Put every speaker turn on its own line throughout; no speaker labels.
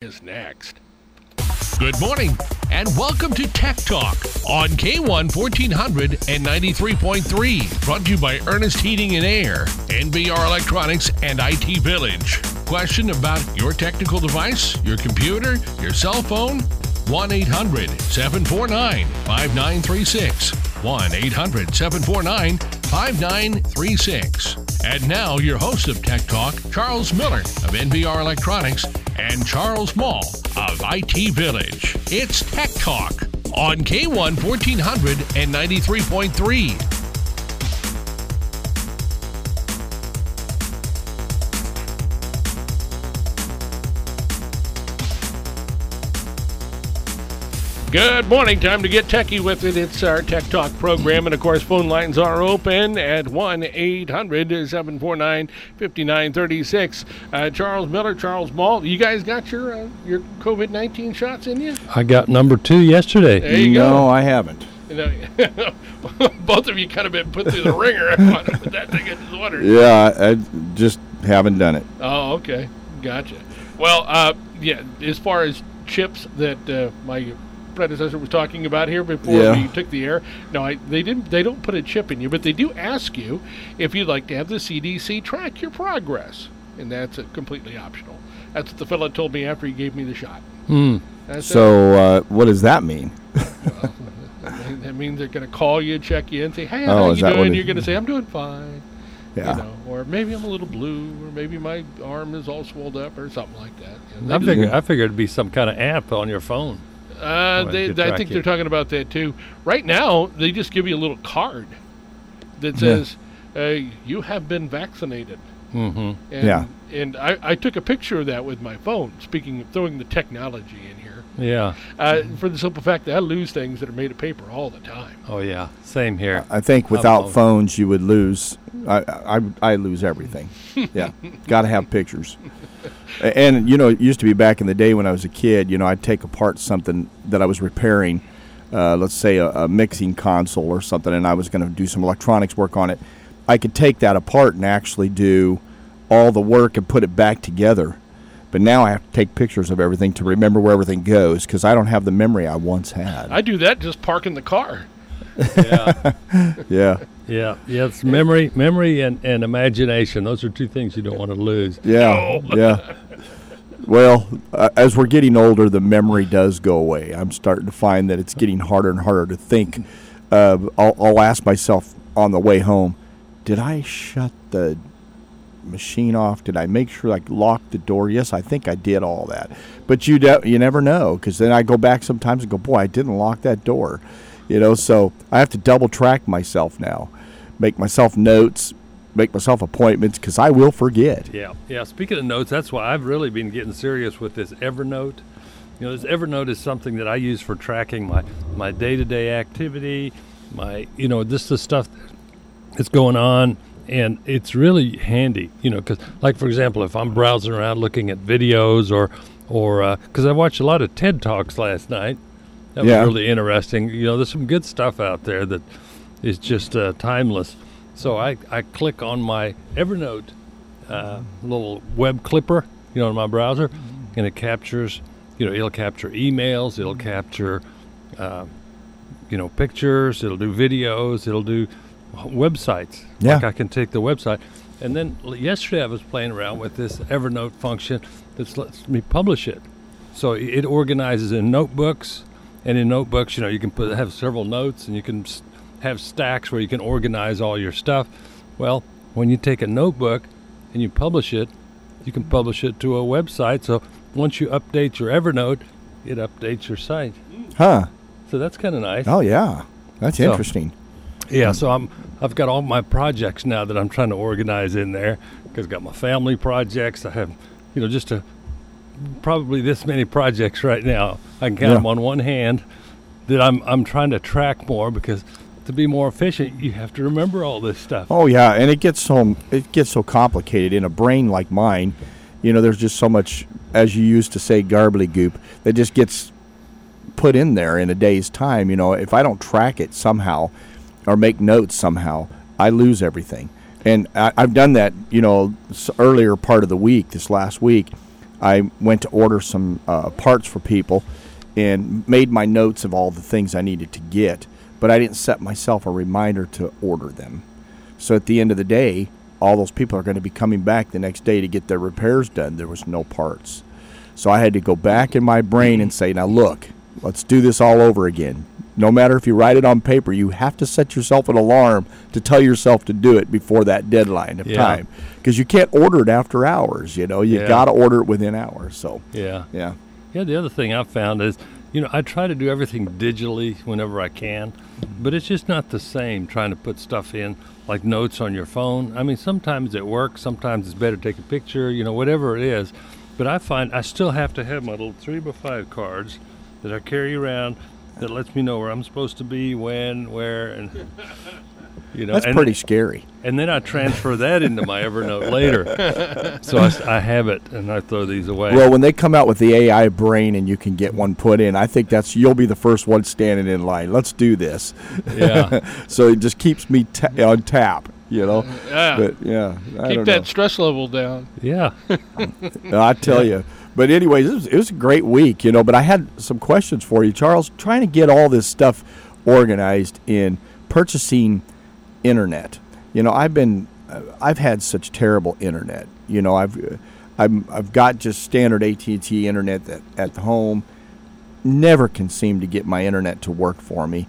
is next. Good morning, and welcome to Tech Talk on K1 1400 and 93.3. Brought to you by Ernest Heating and Air, NBR Electronics, and IT Village. Question about your technical device, your computer, your cell phone? 1-800-749-5936. 1-800-749-5936. And now, your host of Tech Talk, Charles Miller of NBR Electronics and Charles Mall of IT Village. It's Tech Talk on K1 1400 and 93.3. Good morning. Time to get techie with it. It's our Tech Talk program. And, of course, phone lines are open at 1-800-749-5936. Charles Miller, Charles Mall, you guys got your COVID-19 shots in you?
I got number 2 yesterday.
There you go.
No, I haven't.
Both of you kind of been put through the ringer with that thing in the water.
Yeah, I just haven't done it.
Oh, okay. Gotcha. Well, yeah, as far as chips that my predecessor was talking about here before we took the air. No, they don't put a chip in you, but they do ask you if you'd like to have the CDC track your progress, and that's completely optional. That's what the fellow told me after he gave me the shot.
So what does that mean?
Well, that means they're going to call you, check you, and say, "Hey, how you doing?" You're going to say, "I'm doing fine."
Yeah.
You know, or maybe I'm a little blue, or maybe my arm is all swelled up, or something like that. You know,
I figured it'd be some kind of app on your phone.
I think they're talking about that too. Right now, they just give you a little card that says, you have been vaccinated.
Mm-hmm.
And I took a picture of that with my phone, speaking of throwing the technology in here.
Yeah.
For the simple fact that I lose things that are made of paper all the time.
Oh, yeah. Same here.
I think without phones, you would lose. I lose everything. Yeah. Got to have pictures. And, you know, it used to be back in the day when I was a kid, you know, I'd take apart something that I was repairing, let's say a mixing console or something, and I was going to do some electronics work on it. I could take that apart and actually do all the work and put it back together. But now I have to take pictures of everything to remember where everything goes because I don't have the memory I once had.
I do that just parking the car.
Yeah.
Yeah.
Yeah. It's memory and imagination. Those are two things you don't want to lose.
Yeah. Yeah. Well, as we're getting older, the memory does go away. I'm starting to find that it's getting harder and harder to think. I'll ask myself on the way home, did I shut the machine off? Did I make sure I locked the door? Yes, I think I did all that. But you never know because then I go back sometimes and go, boy, I didn't lock that door. You know, so I have to double track myself now, make myself notes, make myself appointments because I will forget.
Yeah. Speaking of notes, that's why I've really been getting serious with this Evernote. You know, this Evernote is something that I use for tracking my day-to-day activity, just the stuff that's going on, and it's really handy. You know, because like for example, if I'm browsing around looking at videos or because I watched a lot of TED Talks last night. That was really interesting. You know, there's some good stuff out there that is just timeless. So I click on my Evernote little web clipper, you know, in my browser, and it captures, you know, it'll capture emails, it'll capture, pictures, it'll do videos, it'll do websites.
Yeah.
Like I can take the website. And then yesterday I was playing around with this Evernote function that lets me publish it. So it organizes in notebooks. And in notebooks, you know, you can have several notes, and you can have stacks where you can organize all your stuff. Well, when you take a notebook and you publish it, you can publish it to a website. So once you update your Evernote, it updates your site.
Huh.
So that's kind of nice.
Oh, yeah. That's interesting.
Yeah, so I've got all my projects now that I'm trying to organize in there because I've got my family projects. I have, you know, probably this many projects right now. I can count them on one hand that I'm trying to track more because to be more efficient, you have to remember all this stuff.
Oh yeah, and it gets so complicated in a brain like mine. You know, there's just so much, as you used to say, gobbledygook that just gets put in there in a day's time. You know, if I don't track it somehow or make notes somehow, I lose everything. And I've done that, you know, earlier part of the week, this last week. I went to order some parts for people and made my notes of all the things I needed to get, but I didn't set myself a reminder to order them. So at the end of the day, all those people are going to be coming back the next day to get their repairs done. There was no parts. So I had to go back in my brain and say, now look, let's do this all over again. No matter if you write it on paper, you have to set yourself an alarm to tell yourself to do it before that deadline of time. Because you can't order it after hours, you know. You got to order it within hours. So
Yeah,
yeah.
the other thing I've found is, I try to do everything digitally whenever I can, but it's just not the same trying to put stuff in, like notes on your phone. I mean, sometimes it works. Sometimes it's better to take a picture, whatever it is. But I find I still have to have my little 3x5 cards that I carry around that lets me know where I'm supposed to be, when, where, and
That's pretty scary.
And then I transfer that into my Evernote later. So I have it, and I throw these away.
Well, when they come out with the AI brain and you can get one put in, I think you'll be the first one standing in line. Let's do this.
Yeah.
So it just keeps me on tap,
Yeah.
But yeah,
Keep that stress level down.
Yeah.
I tell you. But anyways, it was a great week, But I had some questions for you, Charles. Trying to get all this stuff organized in purchasing internet. I've had such terrible internet. I've got just standard AT&T internet at home. Never can seem to get my internet to work for me.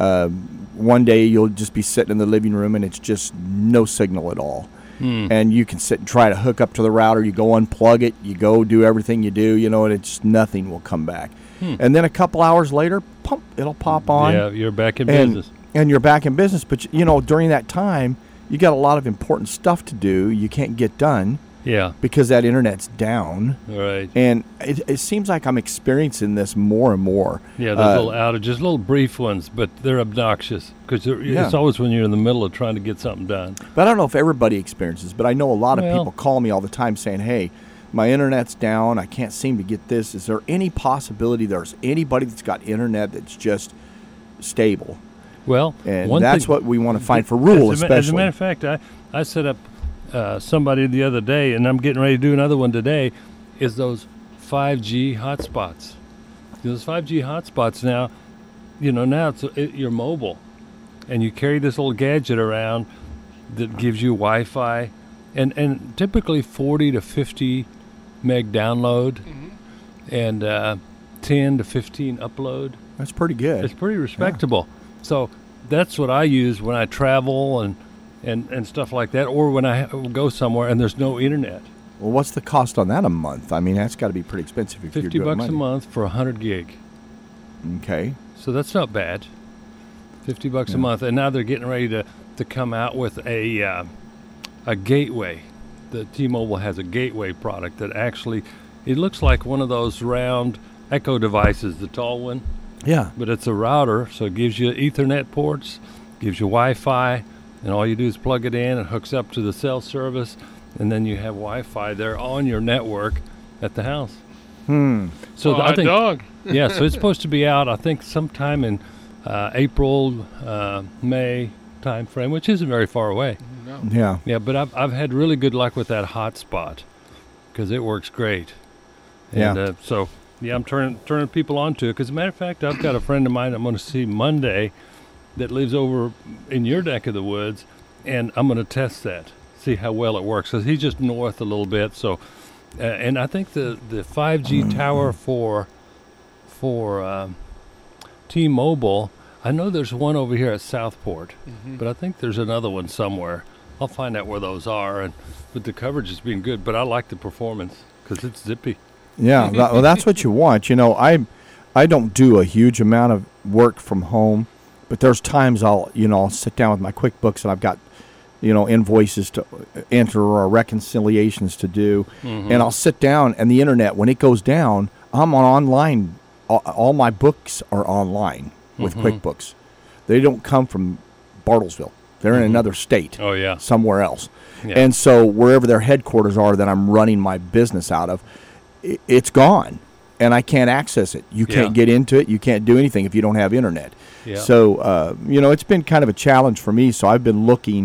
One day you'll just be sitting in the living room and it's just no signal at all. And you can sit and try to hook up to the router. You go unplug it. You go do everything you do, and it's just nothing will come back. And then a couple hours later, it'll pop on.
Yeah, you're back in business.
And you're back in business. But, during that time, you got a lot of important stuff to do you can't get done.
Yeah.
Because that internet's down.
Right.
And it seems like I'm experiencing this more and more.
Yeah, those little outages, little brief ones, but they're obnoxious because it's always when you're in the middle of trying to get something done.
But I don't know if everybody experiences, but I know a lot of people call me all the time saying, hey, my internet's down. I can't seem to get this. Is there any possibility there's anybody that's got internet that's just stable?
Well,
and that's what we want to find for rural, especially.
As a matter of fact, I set up somebody the other day, and I'm getting ready to do another one today, is those 5G hotspots. Those 5G hotspots now, now you're mobile, and you carry this little gadget around that gives you Wi-Fi, and typically 40 to 50 meg download, and 10 to 15 upload.
That's pretty good.
It's pretty respectable. Yeah. So that's what I use when I travel and stuff like that, or when I go somewhere and there's no internet.
Well, what's the cost on that a month? I mean, that's got to be pretty expensive if you're doing
$50 a month for 100 gig.
Okay.
So that's not bad. $50 a month, and now they're getting ready to come out with a gateway. The T-Mobile has a gateway product that actually, it looks like one of those round Echo devices, the tall one.
Yeah.
But it's a router, so it gives you Ethernet ports, gives you Wi-Fi, and all you do is plug it in and hooks up to the cell service, and then you have Wi-Fi there on your network at the house. So I think,
dog.
Yeah, so it's supposed to be out, I think, sometime in April, May time frame, which isn't very far away.
No.
Yeah.
Yeah, but I've had really good luck with that hotspot because it works great. And so. Yeah, I'm turning people onto it. Because, as a matter of fact, I've got a friend of mine I'm going to see Monday that lives over in your neck of the woods, and I'm going to test that, see how well it works. Because he's just north a little bit. So, and I think the 5G tower for T-Mobile, I know there's one over here at Southport, but I think there's another one somewhere. I'll find out where those are. But the coverage has been good. But I like the performance because it's zippy.
Yeah, well, that's what you want. I don't do a huge amount of work from home, but there's times I'll sit down with my QuickBooks and I've got, invoices to enter or reconciliations to do, and I'll sit down and the internet, when it goes down, I'm online. All my books are online with QuickBooks. They don't come from Bartlesville. They're in another state.
Oh, yeah.
Somewhere else.
Yeah.
And so wherever their headquarters are that I'm running my business out of, it's gone, and I can't access it. You can't get into it. You can't do anything if you don't have internet.
Yeah.
So, it's been kind of a challenge for me. So I've been looking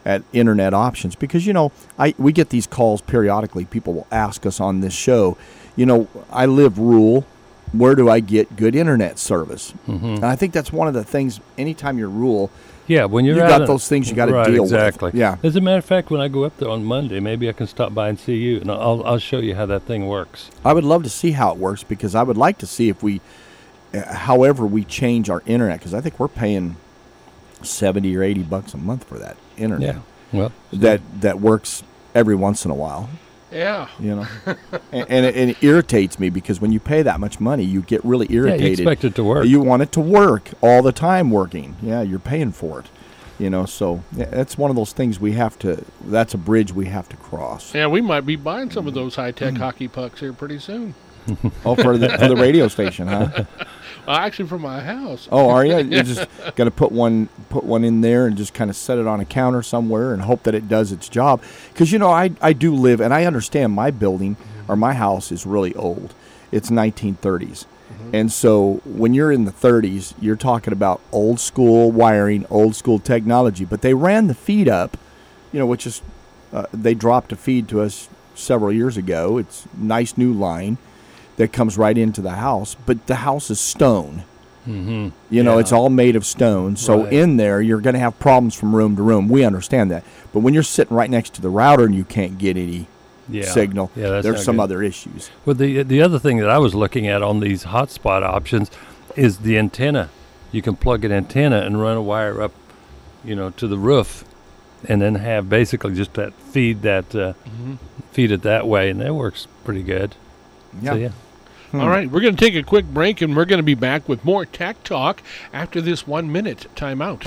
at internet options, because we get these calls periodically. People will ask us on this show, I live rural. Where do I get good internet service?
Mm-hmm.
And I think that's one of the things. Anytime you're rural,
yeah, when
you got those things you got to deal
exactly.
with. Yeah.
As a matter of fact, when I go up there on Monday, maybe I can stop by and see you, and I'll show you how that thing works.
I would love to see how it works, because I would like to see if however we change our internet, because I think we're paying $70 or $80 a month for that internet.
Yeah. Well,
that works every once in a while.
Yeah.
And it irritates me, because when you pay that much money, you get really irritated.
Yeah, you expect it to work.
You want it to work all the time working. Yeah, you're paying for it. So that's one of those things that's a bridge we have to cross.
Yeah, we might be buying some of those high-tech hockey pucks here pretty soon.
Oh, for the radio station, huh?
Actually, for my house.
Oh, are you? You just got to put one in there and just kind of set it on a counter somewhere and hope that it does its job. Because I do live, and I understand my building or my house is really old. It's 1930s, and so when you're in the 30s, you're talking about old school wiring, old school technology. But they ran the feed up, which is they dropped a feed to us several years ago. It's a nice new line that comes right into the house, but the house is stone.
Mm-hmm.
It's all made of stone. So in there, you're going to have problems from room to room. We understand that. But when you're sitting right next to the router and you can't get any signal, there's some other issues.
Well, the other thing that I was looking at on these hotspot options is the antenna. You can plug an antenna and run a wire up, to the roof, and then have basically just that feed it that way, and that works pretty good.
Yeah.
So, yeah.
All right, we're going to take a quick break, and we're going to be back with more Tech Talk after this 1-minute timeout.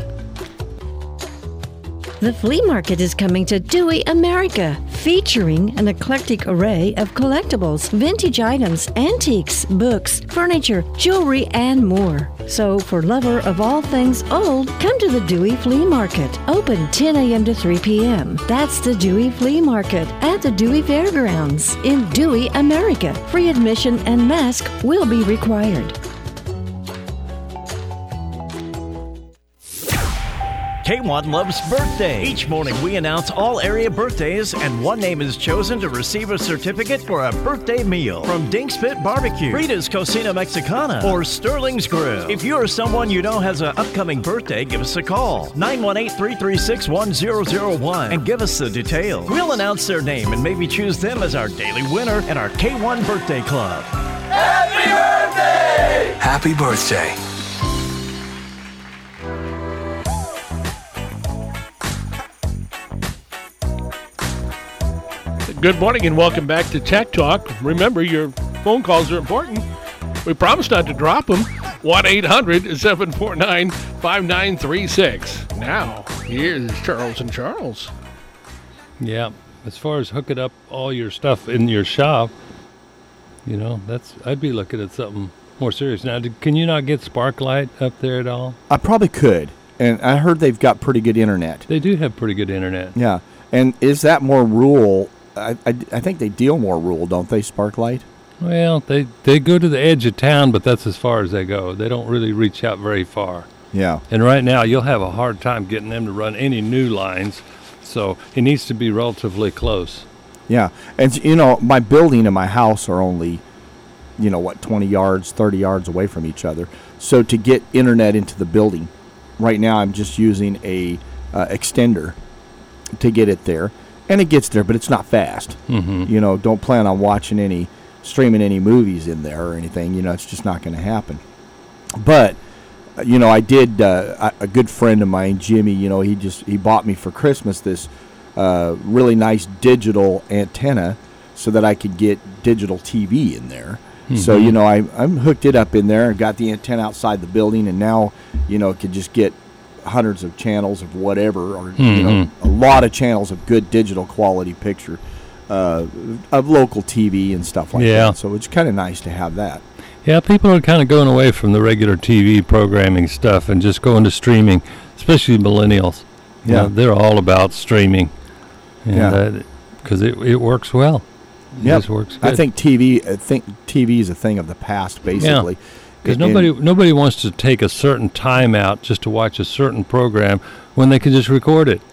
The flea market is coming to Dewey, America, featuring an eclectic array of collectibles, vintage items, antiques, books, furniture, jewelry, and more. So, for lover of all things old, come to the Dewey Flea Market, open 10 a.m. to 3 p.m. That's the Dewey Flea Market at the Dewey Fairgrounds in Dewey, America. Free admission and mask will be required.
K1 loves birthday. Each morning we announce all area birthdays, and one name is chosen to receive a certificate for a birthday meal from Dink's Pit Barbecue, Rita's Cocina Mexicana, or Sterling's Grill. If you or someone you know has an upcoming birthday, give us a call, 918-336-1001, and give us the details. We'll announce their name and maybe choose them as our daily winner at our K1 Birthday Club.
Happy birthday! Happy birthday.
Good morning and welcome back to Tech Talk. Remember, your phone calls are important. We promise not to drop them. 1-800-749-5936. Now, here's Charles and Charles.
Yeah, as far as hooking up all your stuff in your shop, I'd be looking at something more serious. Now, can you not get Sparklight up there at all?
I probably could, and I heard they've got pretty good internet.
They do have pretty good internet.
Yeah, and is that more rural? I think they deal more rural, don't they, Sparklight?
Well, they go to the edge of town, but that's as far as they go. They don't really reach out very far.
Yeah.
And right now, you'll have a hard time getting them to run any new lines, so it needs to be relatively close.
Yeah, and my building and my house are only, 20 yards, 30 yards away from each other. So to get internet into the building, right now I'm just using a extender to get it there. And it gets there, but it's not fast.
Mm-hmm.
Don't plan on streaming any movies in there or anything. It's just not going to happen. But, I did, a good friend of mine, Jimmy, he bought me for Christmas this really nice digital antenna so that I could get digital TV in there. Mm-hmm. So, I'm hooked it up in there and got the antenna outside the building, and now, it could just get hundreds of channels of whatever, or a lot of channels of good digital quality picture of local TV and stuff like that. So it's kind of nice to have that.
Yeah, people are kind of going away from the regular TV programming stuff and just going to streaming, especially millennials.
Yeah,
they're all about streaming, and because it works well. It just works good.
I think TV is a thing of the past, basically.
Yeah. Because nobody wants to take a certain time out just to watch a certain program when they can just record it.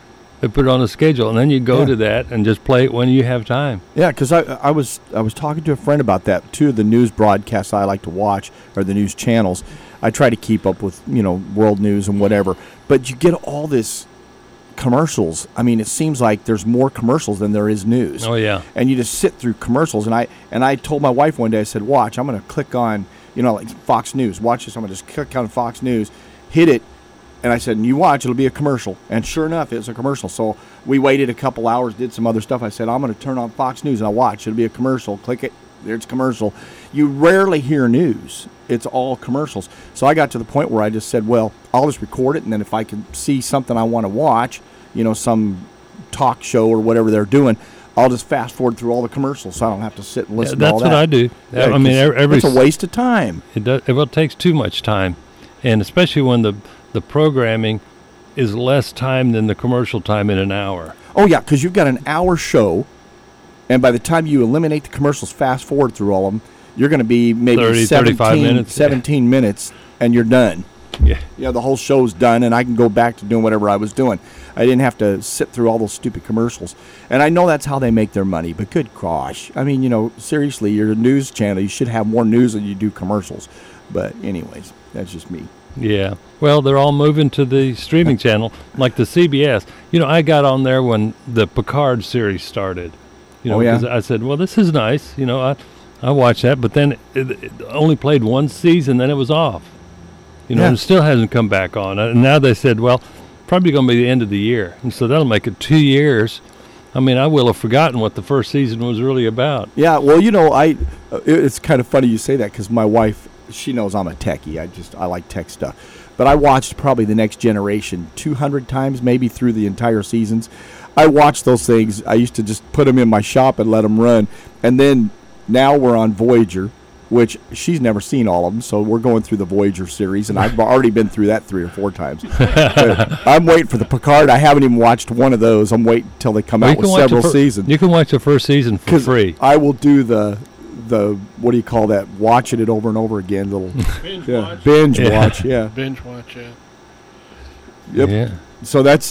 They put it on a schedule, and then you go to that and just play it when you have time.
Yeah, because I was talking to a friend about that. 2 of the news broadcasts I like to watch are the news channels. I try to keep up with, world news and whatever. But you get all this commercials. I mean, it seems like there's more commercials than there is news.
Oh, yeah.
And you just sit through commercials. And I told my wife one day, I said, watch, I'm going to click on, like Fox News. Watch this. I'm going to just click on Fox News, hit it. And I said, and you watch, it'll be a commercial. And sure enough, it was a commercial. So we waited a couple hours, did some other stuff. I said, I'm going to turn on Fox News and I'll watch. It'll be a commercial. Click it. There's commercial. You rarely hear news. It's all commercials. So I got to the point where I just said, well, I'll just record it. And then if I can see something I want to watch, some talk show or whatever they're doing, I'll just fast forward through all the commercials so I don't have to sit and listen to all that.
That's what I do.
Yeah,
I mean,
it's a waste of time.
It takes too much time. And especially when the programming is less time than the commercial time in an hour.
Oh, yeah, because you've got an hour show, and by the time you eliminate the commercials, fast forward through all of them, you're going to be maybe
35 minutes.
17 minutes, and you're done.
Yeah.
The whole show's done, and I can go back to doing whatever I was doing. I didn't have to sit through all those stupid commercials. And I know that's how they make their money, but good gosh. I mean, seriously, you're a news channel. You should have more news than you do commercials. But anyways, that's just me.
Yeah. Well, they're all moving to the streaming channel, like the CBS. I got on there when the Picard series started. Because I said, well, this is nice. I watched that, but then it only played one season, then it was off. And it still hasn't come back on. And now they said, well, probably going to be the end of the year. And so that'll make it 2 years. I mean, I will have forgotten what the first season was really about.
Yeah, well, it's kind of funny you say that because my wife, she knows I'm a techie. I like tech stuff. But I watched probably The Next Generation 200 times, maybe through the entire seasons. I watched those things. I used to just put them in my shop and let them run. And then now we're on Voyager, which she's never seen all of them. So we're going through the Voyager series, and I've already been through that 3 or 4 times. I'm waiting for the Picard. I haven't even watched one of those. I'm waiting until they come out with several seasons.
You can watch the first season for free.
I will do the what do you call that? Watching it over and over again.
Binge watch.
Binge watch. Yeah.
Binge watch. Yeah.
Yep.
Yeah.
So that's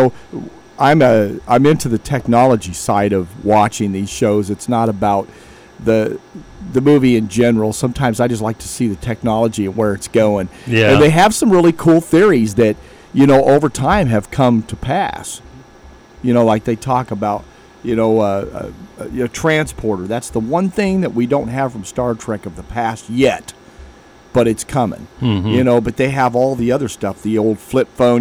I'm into the technology side of watching these shows. It's not about the movie in general. Sometimes I just like to see the technology and where it's going.
Yeah.
And they have some really cool theories that over time have come to pass. Like they talk about. Transporter. That's the one thing that we don't have from Star Trek of the past yet, but it's coming.
Mm-hmm.
But they have all the other stuff, the old flip phone,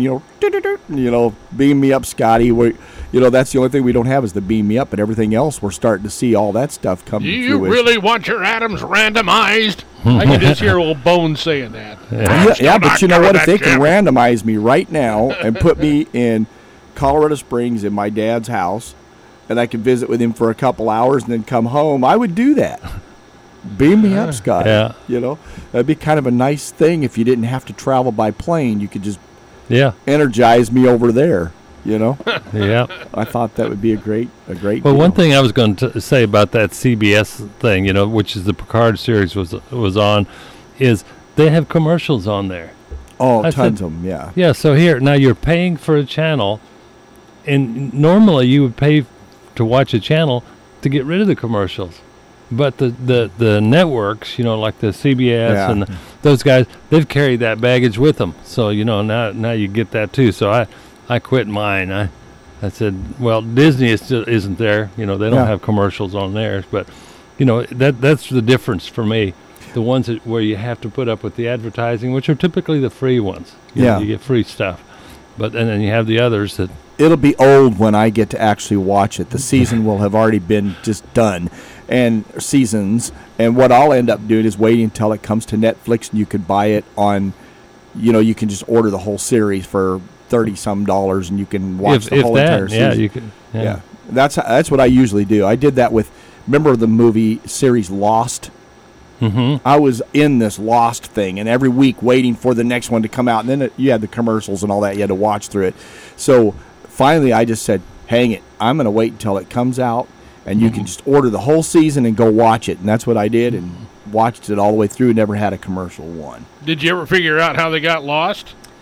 beam me up, Scotty. That's the only thing we don't have is the beam me up, but everything else we're starting to see all that stuff come.
Do you really want your atoms randomized? I can just hear old Bones saying that.
Yeah, but you know what? If they can randomize me right now and put me in Colorado Springs in my dad's house, and I could visit with him for a couple hours and then come home, I would do that. Beam me up, Scott.
Yeah.
That'd be kind of a nice thing if you didn't have to travel by plane. You could just energize me over there,
Yeah.
I thought that would be a great
Well,
deal.
one thing I was going to say about that CBS thing, which is the Picard series was on, is they have commercials on there.
Oh, tons of them, yeah.
Yeah, so now you're paying for a channel, and normally you would pay to watch a channel to get rid of the commercials. But the networks, like the CBS and those guys, they've carried that baggage with them. So, now you get that too. So I quit mine. I said, well, Disney isn't there. They don't have commercials on theirs. But, that's the difference for me. The ones where you have to put up with the advertising, which are typically the free ones. You get free stuff. And then you have the others that...
It'll be old when I get to actually watch it. The season will have already been just done, and what I'll end up doing is waiting until it comes to Netflix and you can buy it on, you can just order the whole series for $30-some and you can watch the whole entire season.
Yeah, you can. Yeah.
That's what I usually do. I did that with, remember the movie series Lost?
Mm-hmm.
I was in this Lost thing, and every week waiting for the next one to come out, and then you had the commercials and all that. You had to watch through it. So finally I just said, hang it, I'm going to wait until it comes out, and you can just order the whole season and go watch it. And that's what I did, and watched it all the way through, never had a commercial one.
Did you ever figure out how they got lost?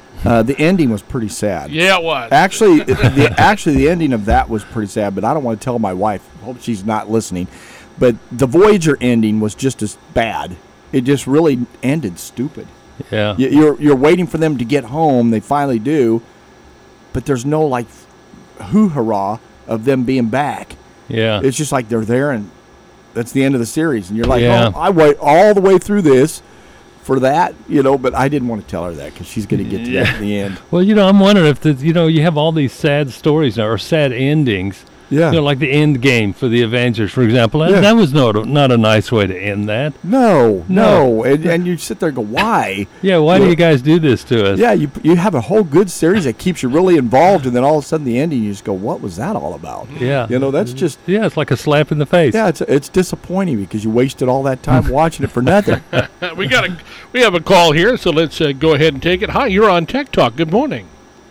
The ending was pretty sad.
Yeah, it was.
Actually, the ending of that was pretty sad, but I don't want to tell my wife. Hope she's not listening. But the Voyager ending was just as bad. It just really ended stupid.
Yeah.
You're waiting for them to get home. They finally do, but there's no like hoo-hurrah of them being back.
Yeah.
It's just like they're there, and that's the end of the series. And you're like,
Yeah.
oh, I wait all the way through this for that, but I didn't want to tell her that because she's going to get to that at the end.
Well, I'm wondering if you have all these sad stories now, or sad endings.
Yeah.
Like the end game for the Avengers, for example.
Yeah.
That was not a nice way to end that.
No. And you sit there and go, why?
Yeah, why do you guys do this to us?
Yeah, you have a whole good series that keeps you really involved, and then all of a sudden the ending, you just go, what was that all about?
Yeah.
That's just...
Yeah, it's like a slap in the face.
Yeah, it's disappointing because you wasted all that time watching it for nothing.
We have a call here, so let's go ahead and take it. Hi, you're on Tech Talk. Good morning.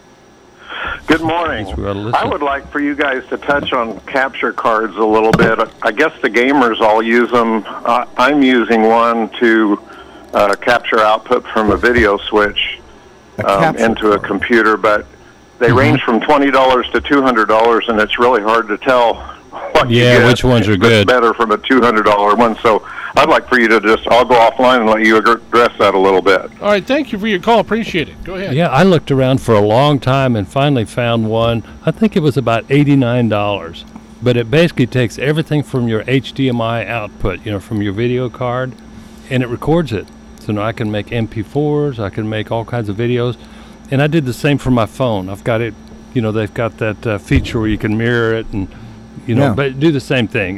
Good morning. I would like for you guys to touch on capture cards a little bit. I guess the gamers all use them. I'm using one to capture output from a video switch into a computer, but they range from $20 to $200, and it's really hard to tell what you get.
Which ones are good.
Better from a $200 one. So I'd like for you to I'll go offline and let you address that a little bit.
All right, thank you for your call. Appreciate it. Go ahead.
Yeah, I looked around for a long time and finally found one. I think it was about $89, but it basically takes everything from your HDMI output, from your video card, and it records it. So now I can make MP4s, I can make all kinds of videos, and I did the same for my phone. I've got it, they've got that feature where you can mirror it and but do the same thing.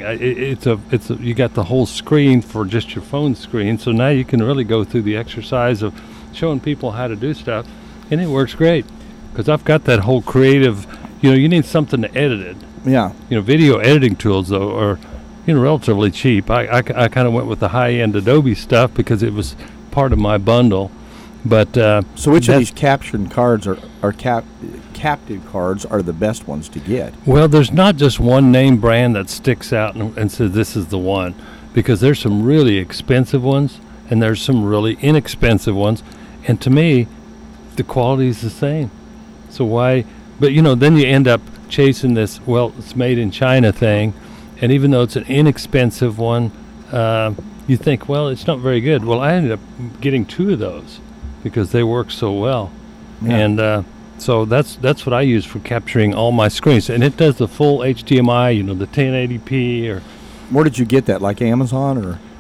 You got the whole screen for just your phone screen, so now you can really go through the exercise of showing people how to do stuff, and it works great because I've got that whole creative. You need something to edit it.
Yeah.
Video editing tools though are relatively cheap. I kind of went with the high end Adobe stuff because it was part of my bundle. But
so which of these captured cards are captive cards are the best ones to get?
Well, there's not just one name brand that sticks out and says this is the one, because there's some really expensive ones and there's some really inexpensive ones, and to me the quality is the same. So why? But then you end up chasing this it's made in China thing, and even though it's an inexpensive one, you think it's not very good. Well, I ended up getting 2 of those because they work so well.
Yeah.
And so that's what I use for capturing all my screens, and it does the full HDMI, the 1080p. Or
where did you get that? Like Amazon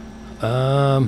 or?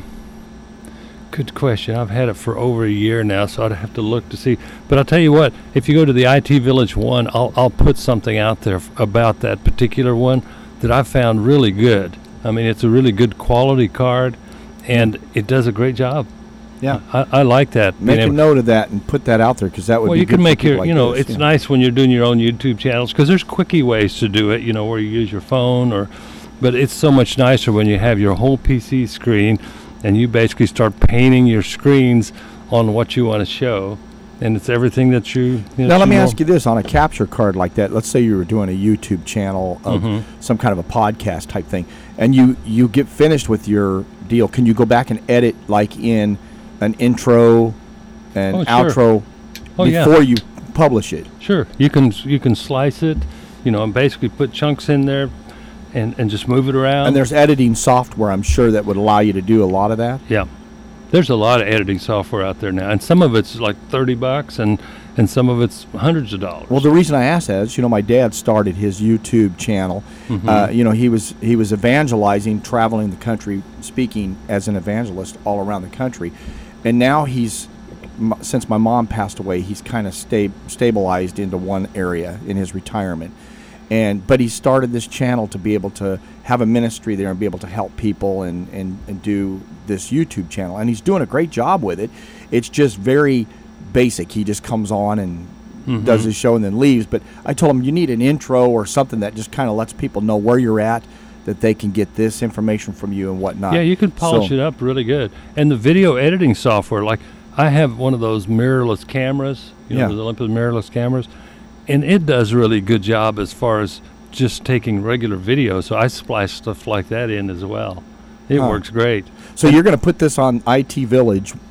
Good question. I've had it for over a year now, so I'd have to look to see. But I'll tell you what, if you go to the IT Village one, I'll put something out there about that particular one that I found really good. I mean, it's a really good quality card, and it does a great job.
Yeah,
I like that.
Make a note of that and put that out there because that would be
you
good
can make
for
your,
like this,
it's nice when you're doing your own YouTube channels because there's quickie ways to do it, where you use your phone but it's so much nicer when you have your whole PC screen and you basically start painting your screens on what you want to show, and it's everything that you.
Now let me ask you this: on a capture card like that, let's say you were doing a YouTube channel of some kind of a podcast type thing, and you get finished with your deal. Can you go back and edit like in an intro and outro before you publish it?
Sure, you can slice it, and basically put chunks in there, and just move it around.
And there's editing software, I'm sure, that would allow you to do a lot of that.
Yeah, there's a lot of editing software out there now, and some of it's like $30, and some of it's hundreds of dollars.
Well, the reason I asked that is, my dad started his YouTube channel. He was evangelizing, traveling the country, speaking as an evangelist all around the country, and now since my mom passed away, he's kind of stabilized into one area in his retirement. But he started this channel to be able to have a ministry there and be able to help people and do this YouTube channel. And he's doing a great job with it. It's just very basic. He just comes on and does his show and then leaves. But I told him you need an intro or something that just kind of lets people know where you're at, that they can get this information from you and whatnot.
Yeah, you can polish it up really good. And the video editing software, like I have one of those mirrorless cameras, the Olympus mirrorless cameras, and it does really good job as far as just taking regular video. So I splice stuff like that in as well. It works great.
So you're going to put this on IT Village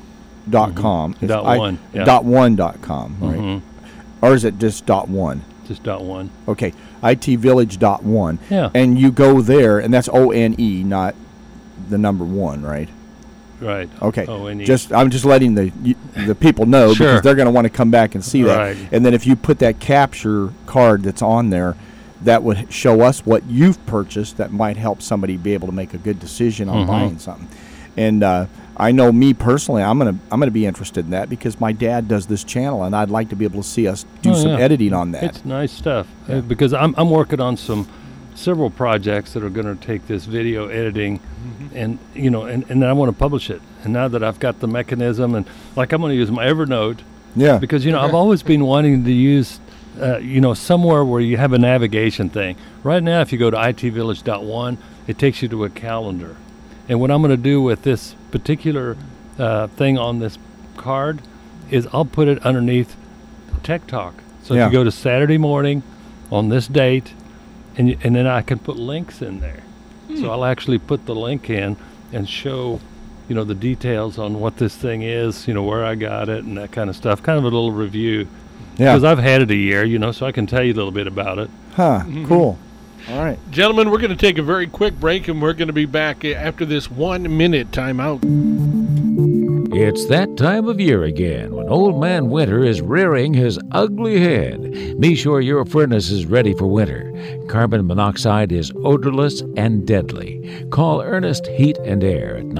.com.
.1.com,
right? Or is it just .1?
Just .1.
Okay, itvillage.1.
Yeah.
And you go there, and that's ONE, not the number 1, right?
Right.
Okay.
ONE.
I'm just letting the people know because they're going to want to come back and see that.
Right.
And then if you put that capture card that's on there, that would show us what you've purchased that might help somebody be able to make a good decision on buying something. And I know me personally, I'm gonna be interested in that because my dad does this channel, and I'd like to be able to see us do some editing on that.
It's nice stuff because I'm working on several projects that are going to take this video editing, and then I want to publish it. And now that I've got the mechanism, and like I'm going to use my Evernote, because I've always been wanting to use. Somewhere where you have a navigation thing. Right now, if you go to itvillage.1, it takes you to a calendar. And what I'm going to do with this particular thing on this card is I'll put it underneath Tech Talk. So if you go to Saturday morning on this date, and then I can put links in there. So I'll actually put the link in and show, the details on what this thing is, where I got it and that kind of stuff. Kind of a little review. Yeah. Because I've had it a year, so I can tell you a little bit about it.
Cool. All right.
Gentlemen, we're going to take a very quick break, and we're going to be back after this 1-minute timeout.
It's that time of year again when Old Man Winter is rearing his ugly head. Be sure your furnace is ready for winter. Carbon monoxide is odorless and deadly. Call Ernest Heat and Air at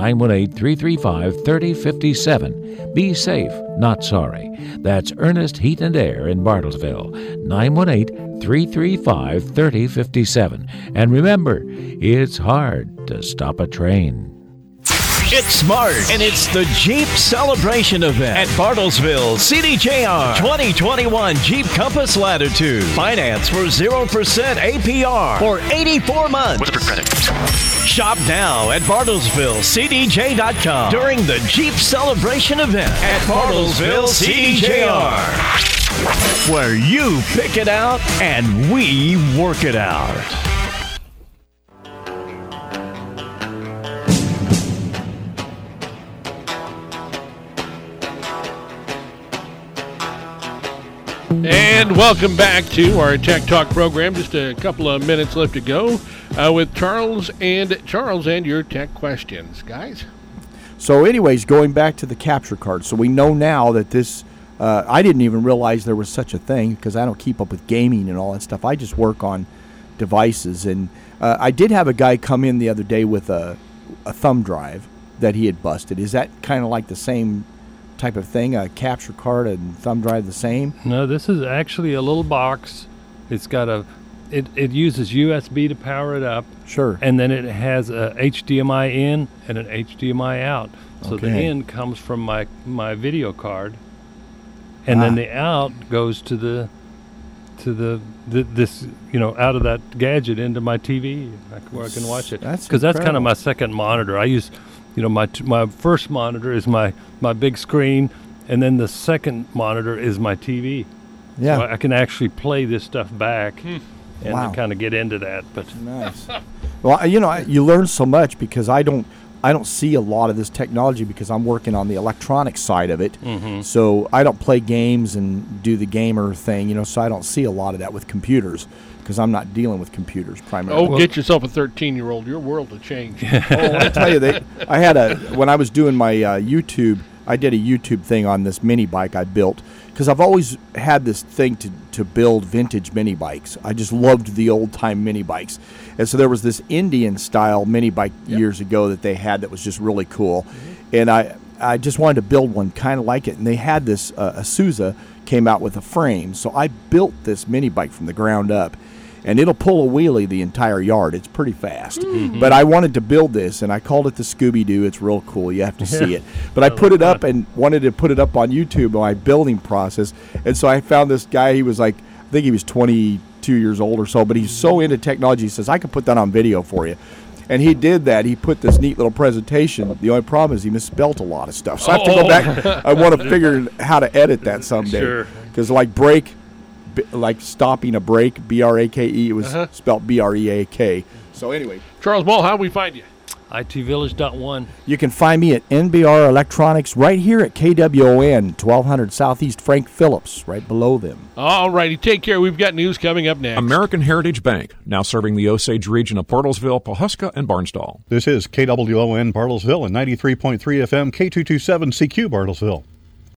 918-335-3057. Be safe, not sorry. That's Ernest Heat and Air in Bartlesville, 918-335-3057. And remember, it's hard to stop a train.
It's March, and it's the Jeep Celebration event at Bartlesville CDJR 2021 Jeep Compass Latitude. Finance for 0% APR for 84 months.
With credit.
Shop now at BartlesvilleCDJ.com during the Jeep Celebration event at Bartlesville CDJR, where you pick it out and we work it out.
And welcome back to our Tech Talk program. Just a couple of minutes left to go with Charles and your tech questions, guys.
So anyways, going back to the capture card. So we know now that this, I didn't even realize there was such a thing because I don't keep up with gaming and all that stuff. I just work on devices. And I did have a guy come in the other day with a thumb drive that he had busted. Is that kind of like the same type of thing, a capture card and thumb drive the same?
No, this is actually a little box. It's got it uses USB to power it up.
Sure.
And then it has a HDMI in and an HDMI out. So the in comes from my video card, and then the out goes to this out of that gadget into my TV where I can watch it. Because that's kind of my second monitor. I use my first monitor is my big screen, and then the second monitor is my TV.
Yeah.
So I can actually play this stuff back and kind of get into that. But
nice. Well, you learn so much because I don't see a lot of this technology because I'm working on the electronic side of it.
Mm-hmm.
So I don't play games and do the gamer thing, so I don't see a lot of that with computers because I'm not dealing with computers primarily.
Oh, get yourself a 13-year-old. Your world will change.
I tell you, when I was doing my YouTube, I did a YouTube thing on this mini bike I built because I've always had this thing to build vintage mini bikes. I just loved the old-time mini bikes. And so there was this Indian-style mini bike years ago that they had that was just really cool. Mm-hmm. And I just wanted to build one kind of like it. And they had this, Isuzu came out with a frame. So I built this mini bike from the ground up. And it'll pull a wheelie the entire yard. It's pretty fast. Mm-hmm. But I wanted to build this, and I called it the Scooby-Doo. It's real cool. You have to see it. But I put it up and wanted to put it up on YouTube, my building process. And so I found this guy. He was like, I think he was 22 years old or so, but he's so into technology. He says, I can put that on video for you. And he did that. He put this neat little presentation. The only problem is he misspelled a lot of stuff. So I have to go back. I want to figure how to edit that someday. Because like stopping a brake, B-R-A-K-E, it was spelled B-R-E-A-K. So anyway.
Charles Ball, how do we find you?
itvillage.1.
You can find me at NBR Electronics right here at KWON, 1200 Southeast Frank Phillips, right below them.
All righty, take care. We've got news coming up next.
American Heritage Bank, now serving the Osage region of Bartlesville, Pawhuska, and Barnsdall.
This is KWON Bartlesville and 93.3 FM K227CQ Bartlesville.